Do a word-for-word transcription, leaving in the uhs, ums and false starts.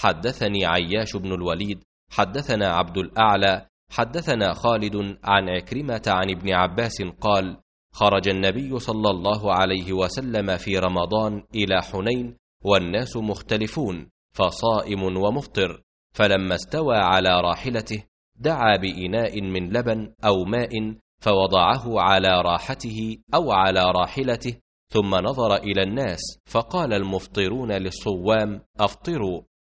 حدثني عياش بن الوليد حدثنا عبد الأعلى حدثنا خالد عن عكرمة عن ابن عباس قال: خرج النبي صلى الله عليه وسلم في رمضان إلى حنين والناس مختلفون، فصائم ومفطر، فلما استوى على راحلته دعا بإناء من لبن أو ماء فوضعه على راحته أو على راحلته، ثم نظر إلى الناس فقال: المفطرون للصوام أفطروا،